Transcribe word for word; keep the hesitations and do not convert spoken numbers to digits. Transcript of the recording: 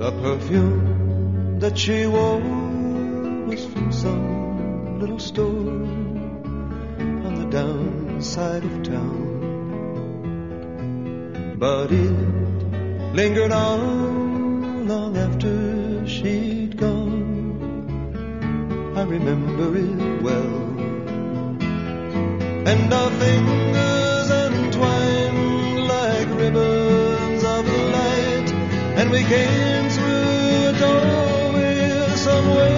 The perfume that she wore was from some little store on the downside of town. But it lingered on long after she'd gone. I remember it well. And our fingers entwined like ribbons of light, and we came through a doorway somewhere